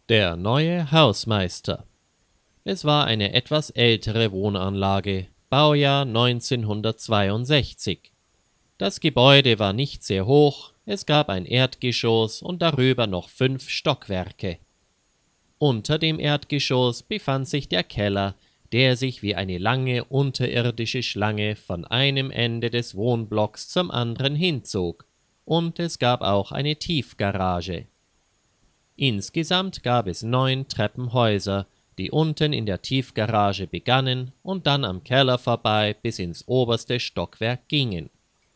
Der neue Hausmeister. Es war eine etwas ältere Wohnanlage, Baujahr 1962. Das Gebäude war nicht sehr hoch, es gab ein Erdgeschoss und darüber noch 5 Stockwerke. Unter dem Erdgeschoss befand sich der Keller, der sich wie eine lange unterirdische Schlange von einem Ende des Wohnblocks zum anderen hinzog, und es gab auch eine Tiefgarage. Insgesamt gab es 9 Treppenhäuser, die unten in der Tiefgarage begannen und dann am Keller vorbei bis ins oberste Stockwerk gingen.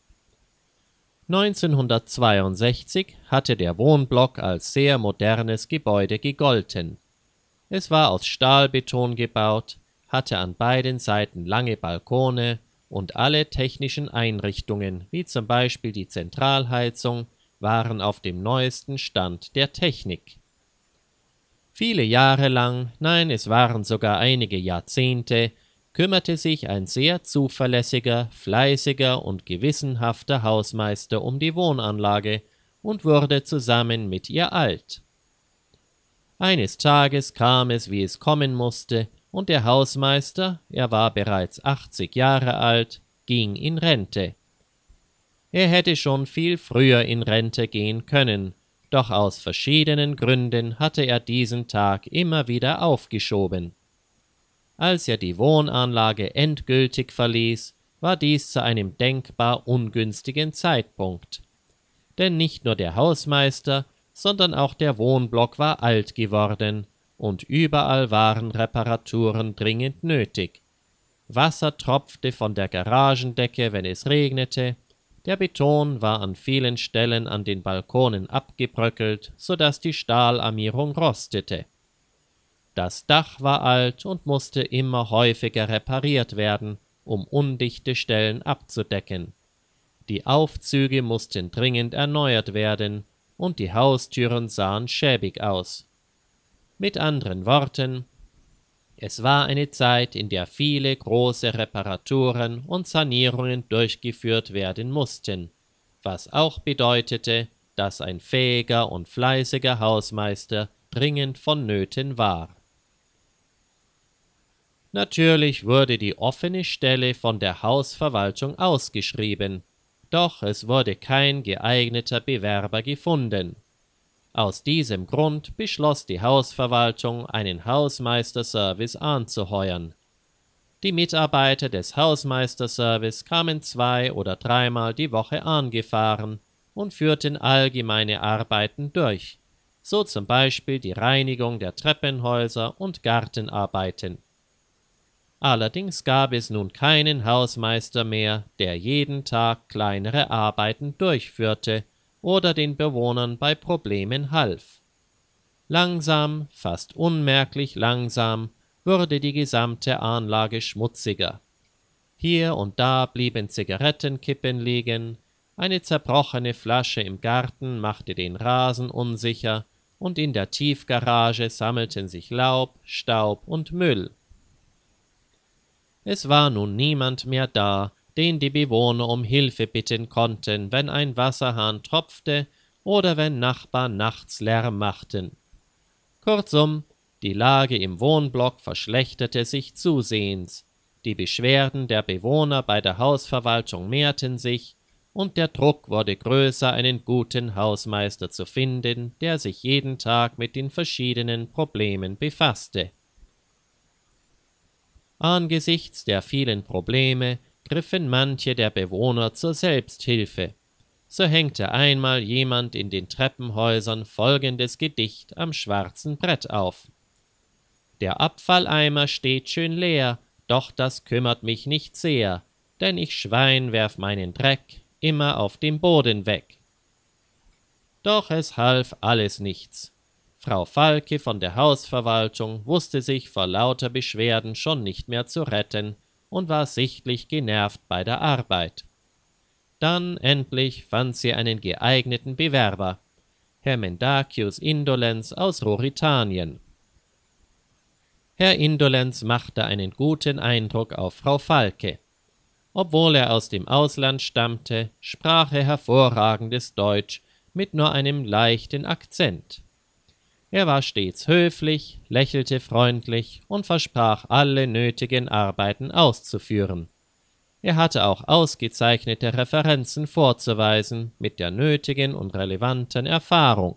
1962 hatte der Wohnblock als sehr modernes Gebäude gegolten. Es war aus Stahlbeton gebaut, hatte an beiden Seiten lange Balkone und alle technischen Einrichtungen, wie zum Beispiel die Zentralheizung, waren auf dem neuesten Stand der Technik. Viele Jahre lang, nein, es waren sogar einige Jahrzehnte, kümmerte sich ein sehr zuverlässiger, fleißiger und gewissenhafter Hausmeister um die Wohnanlage und wurde zusammen mit ihr alt. Eines Tages kam es, wie es kommen musste, und der Hausmeister, er war bereits 80 Jahre alt, ging in Rente. Er hätte schon viel früher in Rente gehen können, doch aus verschiedenen Gründen hatte er diesen Tag immer wieder aufgeschoben. Als er die Wohnanlage endgültig verließ, war dies zu einem denkbar ungünstigen Zeitpunkt. Denn nicht nur der Hausmeister, sondern auch der Wohnblock war alt geworden, und überall waren Reparaturen dringend nötig. Wasser tropfte von der Garagendecke, wenn es regnete, der Beton war an vielen Stellen an den Balkonen abgebröckelt, so dass die Stahlarmierung rostete. Das Dach war alt und musste immer häufiger repariert werden, um undichte Stellen abzudecken. Die Aufzüge mussten dringend erneuert werden, und die Haustüren sahen schäbig aus. Mit anderen Worten, es war eine Zeit, in der viele große Reparaturen und Sanierungen durchgeführt werden mussten, was auch bedeutete, dass ein fähiger und fleißiger Hausmeister dringend vonnöten war. Natürlich wurde die offene Stelle von der Hausverwaltung ausgeschrieben, doch es wurde kein geeigneter Bewerber gefunden. Aus diesem Grund beschloss die Hausverwaltung, einen Hausmeisterservice anzuheuern. Die Mitarbeiter des Hausmeisterservice kamen 2- oder 3-mal die Woche angefahren und führten allgemeine Arbeiten durch, so zum Beispiel die Reinigung der Treppenhäuser und Gartenarbeiten. Allerdings gab es nun keinen Hausmeister mehr, der jeden Tag kleinere Arbeiten durchführte oder den Bewohnern bei Problemen half. Langsam, fast unmerklich langsam, wurde die gesamte Anlage schmutziger. Hier und da blieben Zigarettenkippen liegen, eine zerbrochene Flasche im Garten machte den Rasen unsicher, und in der Tiefgarage sammelten sich Laub, Staub und Müll. Es war nun niemand mehr da, den die Bewohner um Hilfe bitten konnten, wenn ein Wasserhahn tropfte oder wenn Nachbarn nachts Lärm machten. Kurzum, die Lage im Wohnblock verschlechterte sich zusehends, die Beschwerden der Bewohner bei der Hausverwaltung mehrten sich, und der Druck wurde größer, einen guten Hausmeister zu finden, der sich jeden Tag mit den verschiedenen Problemen befasste. Angesichts der vielen Probleme griffen manche der Bewohner zur Selbsthilfe. So hängte einmal jemand in den Treppenhäusern folgendes Gedicht am schwarzen Brett auf: Der Abfalleimer steht schön leer, doch das kümmert mich nicht sehr, denn ich Schwein werf meinen Dreck immer auf dem Boden weg. Doch es half alles nichts. Frau Falke von der Hausverwaltung wusste sich vor lauter Beschwerden schon nicht mehr zu retten und war sichtlich genervt bei der Arbeit. Dann endlich fand sie einen geeigneten Bewerber, Herr Mendacius Indolenz aus Rurithanien. Herr Indolenz machte einen guten Eindruck auf Frau Falke. Obwohl er aus dem Ausland stammte, sprach er hervorragendes Deutsch mit nur einem leichten Akzent. Er war stets höflich, lächelte freundlich und versprach, alle nötigen Arbeiten auszuführen. Er hatte auch ausgezeichnete Referenzen vorzuweisen mit der nötigen und relevanten Erfahrung.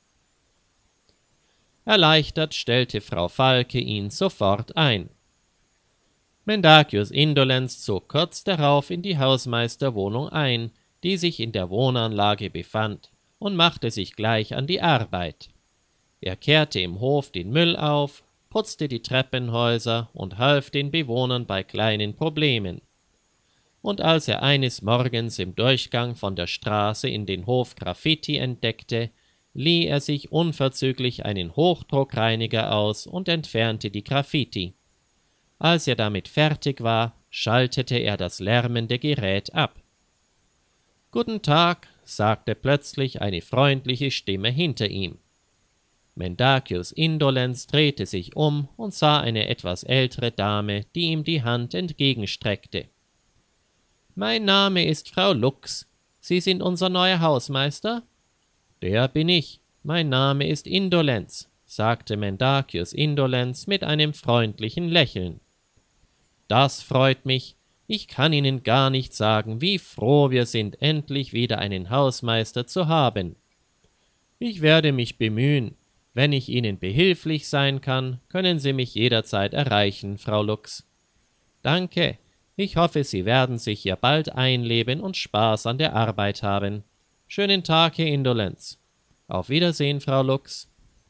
Erleichtert stellte Frau Falke ihn sofort ein. Mendacius Indolenz zog kurz darauf in die Hausmeisterwohnung ein, die sich in der Wohnanlage befand, und machte sich gleich an die Arbeit. Er kehrte im Hof den Müll auf, putzte die Treppenhäuser und half den Bewohnern bei kleinen Problemen. Und als er eines Morgens im Durchgang von der Straße in den Hof Graffiti entdeckte, lieh er sich unverzüglich einen Hochdruckreiniger aus und entfernte die Graffiti. Als er damit fertig war, schaltete er das lärmende Gerät ab. »Guten Tag«, sagte plötzlich eine freundliche Stimme hinter ihm. Mendacius Indolenz drehte sich um und sah eine etwas ältere Dame, die ihm die Hand entgegenstreckte. »Mein Name ist Frau Lux. Sie sind unser neuer Hausmeister?« »Der bin ich. Mein Name ist Indolenz«, sagte Mendacius Indolenz mit einem freundlichen Lächeln. »Das freut mich. Ich kann Ihnen gar nicht sagen, wie froh wir sind, endlich wieder einen Hausmeister zu haben. Ich werde mich bemühen. Wenn ich Ihnen behilflich sein kann, können Sie mich jederzeit erreichen, Frau Lux.« »Danke. Ich hoffe, Sie werden sich hier bald einleben und Spaß an der Arbeit haben. Schönen Tag, Herr Indolenz. Auf Wiedersehen, Frau Lux.«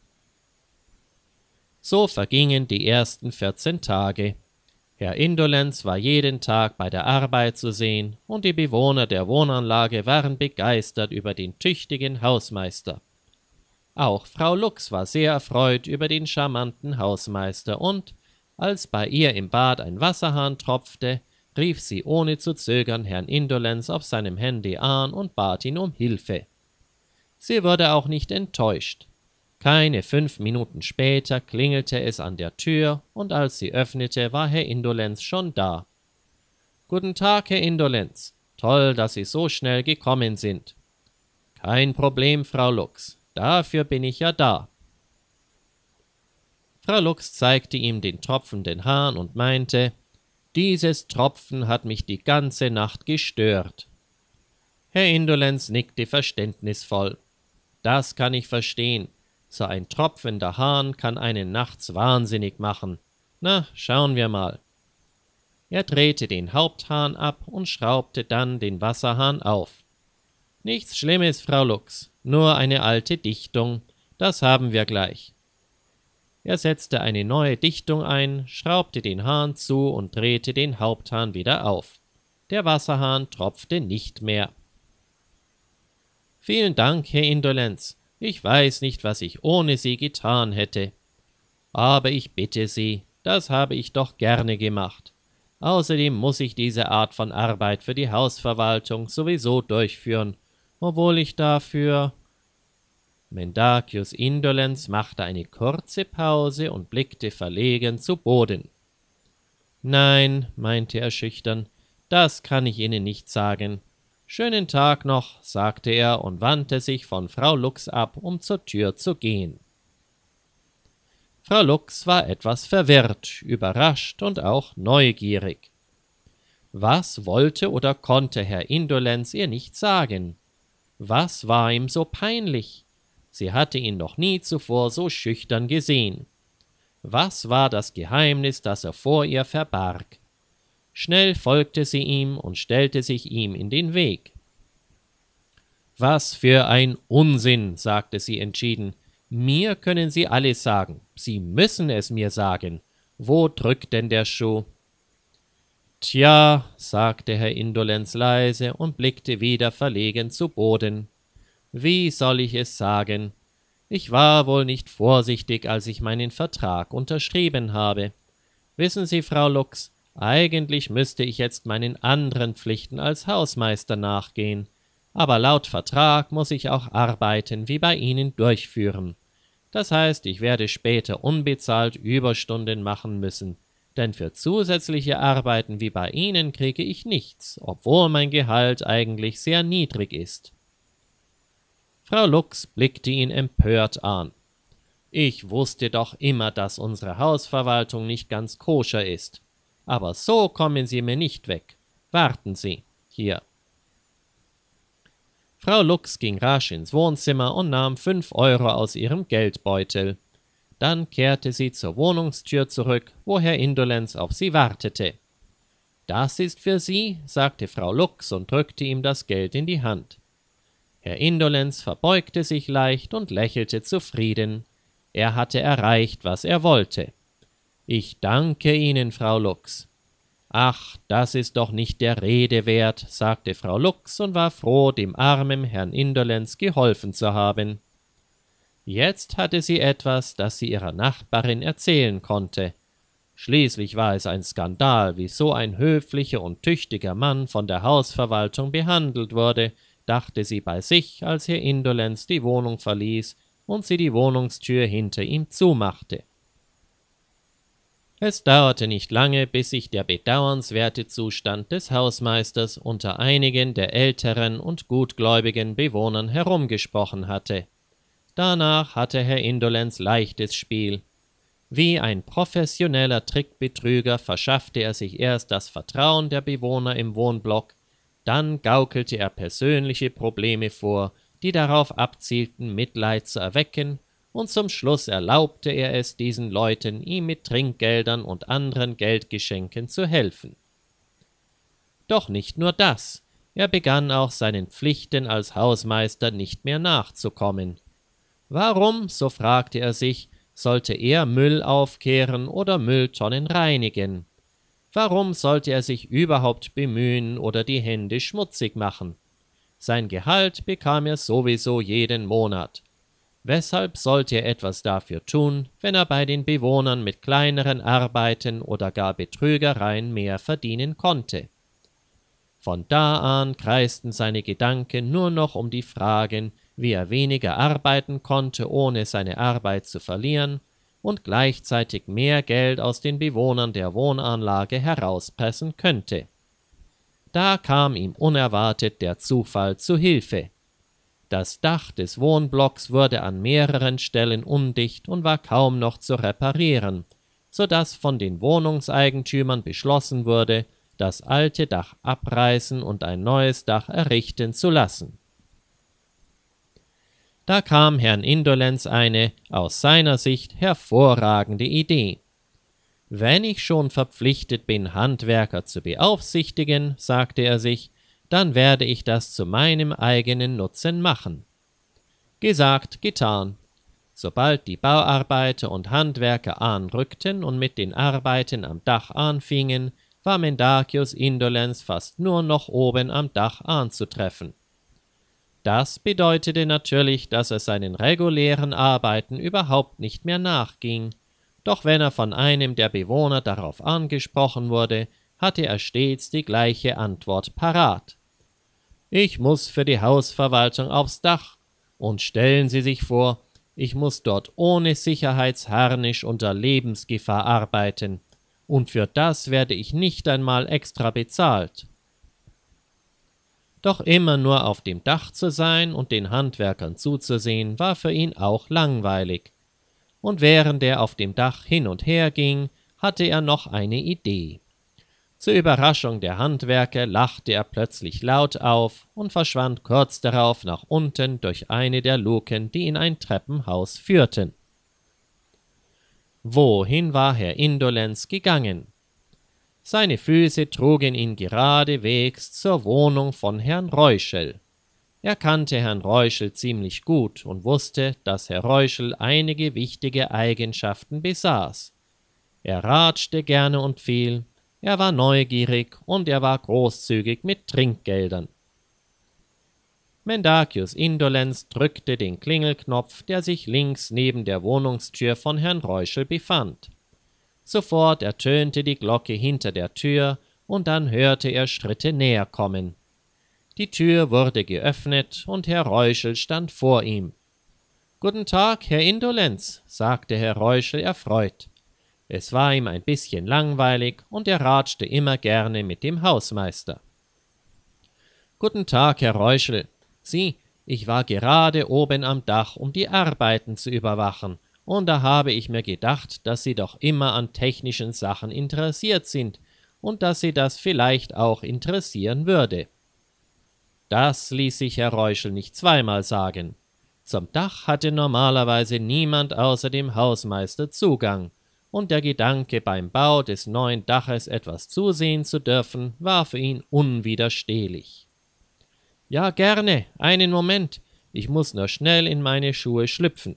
So vergingen die ersten 14 Tage. Herr Indolenz war jeden Tag bei der Arbeit zu sehen, und die Bewohner der Wohnanlage waren begeistert über den tüchtigen Hausmeister. Auch Frau Lux war sehr erfreut über den charmanten Hausmeister, und als bei ihr im Bad ein Wasserhahn tropfte, rief sie ohne zu zögern Herrn Indolenz auf seinem Handy an und bat ihn um Hilfe. Sie wurde auch nicht enttäuscht. Keine 5 Minuten später klingelte es an der Tür, und als sie öffnete, war Herr Indolenz schon da. »Guten Tag, Herr Indolenz. Toll, dass Sie so schnell gekommen sind.« »Kein Problem, Frau Lux. Dafür bin ich ja da.« Frau Lux zeigte ihm den tropfenden Hahn und meinte, »Dieses Tropfen hat mich die ganze Nacht gestört.« Herr Indolenz nickte verständnisvoll. »Das kann ich verstehen. So ein tropfender Hahn kann einen nachts wahnsinnig machen. Na, schauen wir mal.« Er drehte den Haupthahn ab und schraubte dann den Wasserhahn auf. »Nichts Schlimmes, Frau Lux, nur eine alte Dichtung. Das haben wir gleich.« Er setzte eine neue Dichtung ein, schraubte den Hahn zu und drehte den Haupthahn wieder auf. Der Wasserhahn tropfte nicht mehr. »Vielen Dank, Herr Indolenz. Ich weiß nicht, was ich ohne Sie getan hätte. Aber ich bitte Sie, das habe ich doch gerne gemacht. Außerdem muss ich diese Art von Arbeit für die Hausverwaltung sowieso durchführen, obwohl ich dafür...« Mendacius Indolenz machte eine kurze Pause und blickte verlegen zu Boden. »Nein«, meinte er schüchtern, »das kann ich Ihnen nicht sagen. Schönen Tag noch«, sagte er und wandte sich von Frau Lux ab, um zur Tür zu gehen. Frau Lux war etwas verwirrt, überrascht und auch neugierig. Was wollte oder konnte Herr Indolenz ihr nicht sagen? Was war ihm so peinlich? Sie hatte ihn noch nie zuvor so schüchtern gesehen. Was war das Geheimnis, das er vor ihr verbarg? Schnell folgte sie ihm und stellte sich ihm in den Weg. »Was für ein Unsinn«, sagte sie entschieden. »Mir können Sie alles sagen. Sie müssen es mir sagen. Wo drückt denn der Schuh?« »Tja«, sagte Herr Indolenz leise und blickte wieder verlegen zu Boden. »Wie soll ich es sagen? Ich war wohl nicht vorsichtig, als ich meinen Vertrag unterschrieben habe. Wissen Sie, Frau Lux, eigentlich müsste ich jetzt meinen anderen Pflichten als Hausmeister nachgehen, aber laut Vertrag muss ich auch Arbeiten wie bei Ihnen durchführen. Das heißt, ich werde später unbezahlt Überstunden machen müssen, denn für zusätzliche Arbeiten wie bei Ihnen kriege ich nichts, obwohl mein Gehalt eigentlich sehr niedrig ist.« Frau Lux blickte ihn empört an. Ich wusste doch immer, dass unsere Hausverwaltung nicht ganz koscher ist. Aber so kommen Sie mir nicht weg. Warten Sie, hier.« Frau Lux ging rasch ins Wohnzimmer und nahm 5 € aus ihrem Geldbeutel. Dann kehrte sie zur Wohnungstür zurück, wo Herr Indolenz auf sie wartete. »Das ist für Sie«, sagte Frau Lux und drückte ihm das Geld in die Hand. Herr Indolenz verbeugte sich leicht und lächelte zufrieden. Er hatte erreicht, was er wollte. »Ich danke Ihnen, Frau Lux.« »Ach, das ist doch nicht der Rede wert«, sagte Frau Lux und war froh, dem armen Herrn Indolenz geholfen zu haben. Jetzt hatte sie etwas, das sie ihrer Nachbarin erzählen konnte. Schließlich war es ein Skandal, wie so ein höflicher und tüchtiger Mann von der Hausverwaltung behandelt wurde, dachte sie bei sich, als Herr Indolenz die Wohnung verließ und sie die Wohnungstür hinter ihm zumachte. Es dauerte nicht lange, bis sich der bedauernswerte Zustand des Hausmeisters unter einigen der älteren und gutgläubigen Bewohnern herumgesprochen hatte. Danach hatte Herr Indolenz leichtes Spiel. Wie ein professioneller Trickbetrüger verschaffte er sich erst das Vertrauen der Bewohner im Wohnblock, dann gaukelte er persönliche Probleme vor, die darauf abzielten, Mitleid zu erwecken, und zum Schluss erlaubte er es diesen Leuten, ihm mit Trinkgeldern und anderen Geldgeschenken zu helfen. Doch nicht nur das, er begann auch seinen Pflichten als Hausmeister nicht mehr nachzukommen. Warum, so fragte er sich, sollte er Müll aufkehren oder Mülltonnen reinigen? Warum sollte er sich überhaupt bemühen oder die Hände schmutzig machen? Sein Gehalt bekam er sowieso jeden Monat. Weshalb sollte er etwas dafür tun, wenn er bei den Bewohnern mit kleineren Arbeiten oder gar Betrügereien mehr verdienen konnte? Von da an kreisten seine Gedanken nur noch um die Fragen, wie er weniger arbeiten konnte, ohne seine Arbeit zu verlieren, und gleichzeitig mehr Geld aus den Bewohnern der Wohnanlage herauspressen könnte. Da kam ihm unerwartet der Zufall zu Hilfe. Das Dach des Wohnblocks wurde an mehreren Stellen undicht und war kaum noch zu reparieren, so dass von den Wohnungseigentümern beschlossen wurde, das alte Dach abreißen und ein neues Dach errichten zu lassen. Da kam Herrn Indolenz eine, aus seiner Sicht, hervorragende Idee. »Wenn ich schon verpflichtet bin, Handwerker zu beaufsichtigen«, sagte er sich, »dann werde ich das zu meinem eigenen Nutzen machen.« Gesagt, getan. Sobald die Bauarbeiter und Handwerker anrückten und mit den Arbeiten am Dach anfingen, war Mendacius Indolenz fast nur noch oben am Dach anzutreffen. Das bedeutete natürlich, dass er seinen regulären Arbeiten überhaupt nicht mehr nachging, doch wenn er von einem der Bewohner darauf angesprochen wurde, hatte er stets die gleiche Antwort parat. »Ich muss für die Hausverwaltung aufs Dach, und stellen Sie sich vor, ich muss dort ohne Sicherheitsharnisch unter Lebensgefahr arbeiten, und für das werde ich nicht einmal extra bezahlt.« Doch immer nur auf dem Dach zu sein und den Handwerkern zuzusehen, war für ihn auch langweilig. Und während er auf dem Dach hin und her ging, hatte er noch eine Idee. Zur Überraschung der Handwerker lachte er plötzlich laut auf und verschwand kurz darauf nach unten durch eine der Luken, die in ein Treppenhaus führten. Wohin war Herr Indolenz gegangen? Seine Füße trugen ihn geradewegs zur Wohnung von Herrn Reuschel. Er kannte Herrn Reuschel ziemlich gut und wusste, dass Herr Reuschel einige wichtige Eigenschaften besaß. Er ratschte gerne und viel, er war neugierig und er war großzügig mit Trinkgeldern. Mendacius Indolenz drückte den Klingelknopf, der sich links neben der Wohnungstür von Herrn Reuschel befand. Sofort ertönte die Glocke hinter der Tür, und dann hörte er Schritte näher kommen. Die Tür wurde geöffnet, und Herr Reuschel stand vor ihm. »Guten Tag, Herr Indolenz«, sagte Herr Reuschel erfreut. Es war ihm ein bisschen langweilig, und er ratschte immer gerne mit dem Hausmeister. »Guten Tag, Herr Reuschel. Sieh, ich war gerade oben am Dach, um die Arbeiten zu überwachen, und da habe ich mir gedacht, dass Sie doch immer an technischen Sachen interessiert sind und dass Sie das vielleicht auch interessieren würde. Das ließ sich Herr Reuschel nicht zweimal sagen. Zum Dach hatte normalerweise niemand außer dem Hausmeister Zugang, und der Gedanke, beim Bau des neuen Daches etwas zusehen zu dürfen, war für ihn unwiderstehlich. »Ja, gerne, einen Moment, ich muß nur schnell in meine Schuhe schlüpfen.«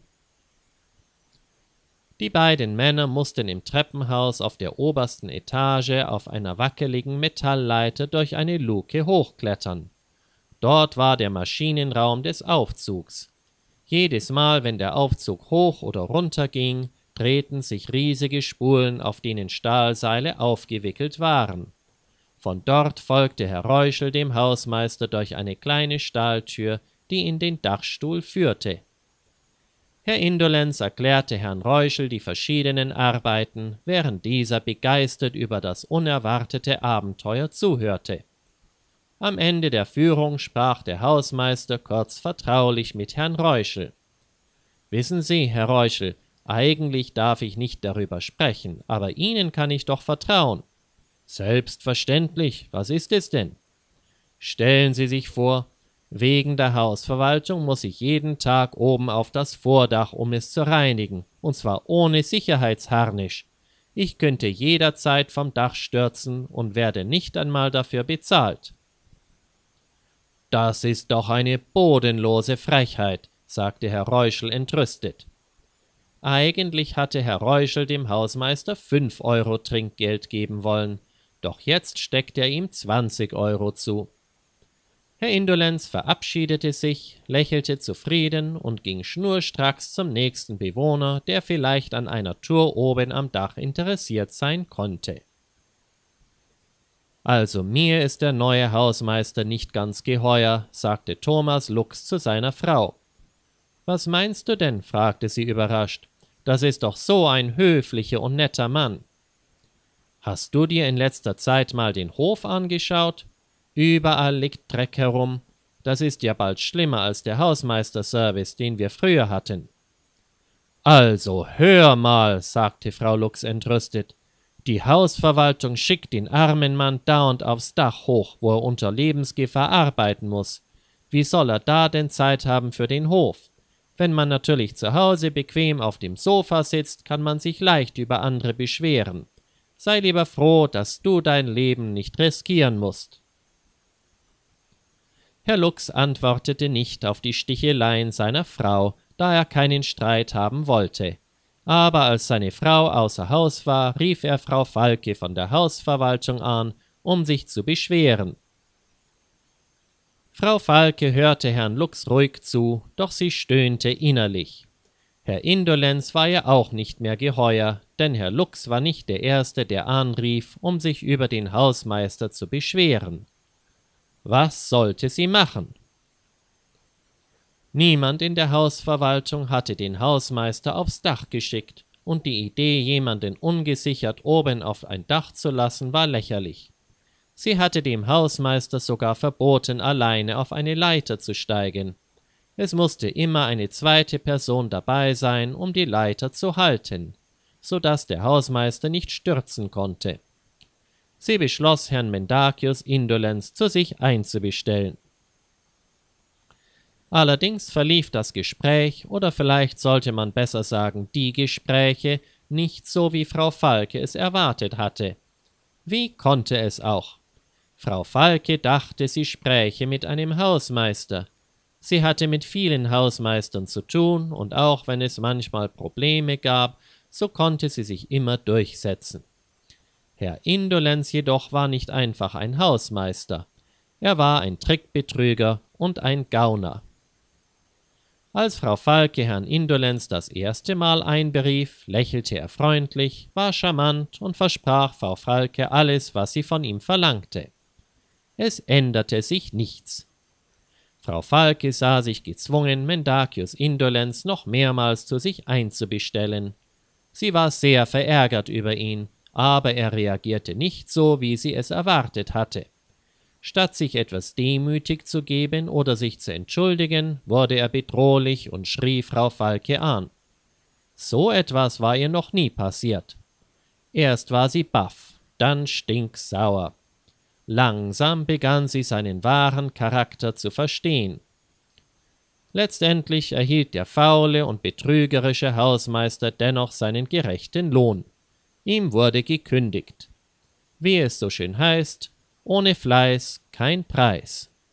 Die beiden Männer mussten im Treppenhaus auf der obersten Etage auf einer wackeligen Metallleiter durch eine Luke hochklettern. Dort war der Maschinenraum des Aufzugs. Jedes Mal, wenn der Aufzug hoch oder runter ging, drehten sich riesige Spulen, auf denen Stahlseile aufgewickelt waren. Von dort folgte Herr Reuschel dem Hausmeister durch eine kleine Stahltür, die in den Dachstuhl führte. Herr Indolenz erklärte Herrn Reuschel die verschiedenen Arbeiten, während dieser begeistert über das unerwartete Abenteuer zuhörte. Am Ende der Führung sprach der Hausmeister kurz vertraulich mit Herrn Reuschel. »Wissen Sie, Herr Reuschel, eigentlich darf ich nicht darüber sprechen, aber Ihnen kann ich doch vertrauen.« »Selbstverständlich, was ist es denn?« »Stellen Sie sich vor, wegen der Hausverwaltung muss ich jeden Tag oben auf das Vordach, um es zu reinigen, und zwar ohne Sicherheitsharnisch. Ich könnte jederzeit vom Dach stürzen und werde nicht einmal dafür bezahlt.« »Das ist doch eine bodenlose Frechheit«, sagte Herr Reuschel entrüstet. Eigentlich hatte Herr Reuschel dem Hausmeister 5 Euro Trinkgeld geben wollen, doch jetzt steckte er ihm 20 Euro zu. Herr Indolenz verabschiedete sich, lächelte zufrieden und ging schnurstracks zum nächsten Bewohner, der vielleicht an einer Tour oben am Dach interessiert sein konnte. »Also mir ist der neue Hausmeister nicht ganz geheuer«, sagte Thomas Lux zu seiner Frau. »Was meinst du denn?« fragte sie überrascht. »Das ist doch so ein höflicher und netter Mann.« »Hast du dir in letzter Zeit mal den Hof angeschaut? Überall liegt Dreck herum. Das ist ja bald schlimmer als der Hausmeisterservice, den wir früher hatten.« »Also hör mal«, sagte Frau Lux entrüstet. »Die Hausverwaltung schickt den armen Mann dauernd aufs Dach hoch, wo er unter Lebensgefahr arbeiten muss. Wie soll er da denn Zeit haben für den Hof? Wenn man natürlich zu Hause bequem auf dem Sofa sitzt, kann man sich leicht über andere beschweren. Sei lieber froh, dass du dein Leben nicht riskieren musst.« Herr Lux antwortete nicht auf die Sticheleien seiner Frau, da er keinen Streit haben wollte. Aber als seine Frau außer Haus war, rief er Frau Falke von der Hausverwaltung an, um sich zu beschweren. Frau Falke hörte Herrn Lux ruhig zu, doch sie stöhnte innerlich. Herr Indolenz war ihr auch nicht mehr geheuer, denn Herr Lux war nicht der Erste, der anrief, um sich über den Hausmeister zu beschweren. Was sollte sie machen? Niemand in der Hausverwaltung hatte den Hausmeister aufs Dach geschickt, und die Idee, jemanden ungesichert oben auf ein Dach zu lassen, war lächerlich. Sie hatte dem Hausmeister sogar verboten, alleine auf eine Leiter zu steigen. Es musste immer eine zweite Person dabei sein, um die Leiter zu halten, so dass der Hausmeister nicht stürzen konnte. Sie beschloss, Herrn Mendacius Indolenz zu sich einzubestellen. Allerdings verlief das Gespräch, oder vielleicht sollte man besser sagen die Gespräche, nicht so, wie Frau Falke es erwartet hatte. Wie konnte es auch? Frau Falke dachte, sie spräche mit einem Hausmeister. Sie hatte mit vielen Hausmeistern zu tun, und auch wenn es manchmal Probleme gab, so konnte sie sich immer durchsetzen. Herr Indolenz jedoch war nicht einfach ein Hausmeister. Er war ein Trickbetrüger und ein Gauner. Als Frau Falke Herrn Indolenz das erste Mal einberief, lächelte er freundlich, war charmant und versprach Frau Falke alles, was sie von ihm verlangte. Es änderte sich nichts. Frau Falke sah sich gezwungen, Mendacius Indolenz noch mehrmals zu sich einzubestellen. Sie war sehr verärgert über ihn, aber er reagierte nicht so, wie sie es erwartet hatte. Statt sich etwas demütig zu geben oder sich zu entschuldigen, wurde er bedrohlich und schrie Frau Falke an. So etwas war ihr noch nie passiert. Erst war sie baff, dann stinksauer. Langsam begann sie seinen wahren Charakter zu verstehen. Letztendlich erhielt der faule und betrügerische Hausmeister dennoch seinen gerechten Lohn. Ihm wurde gekündigt. Wie es so schön heißt, ohne Fleiß kein Preis.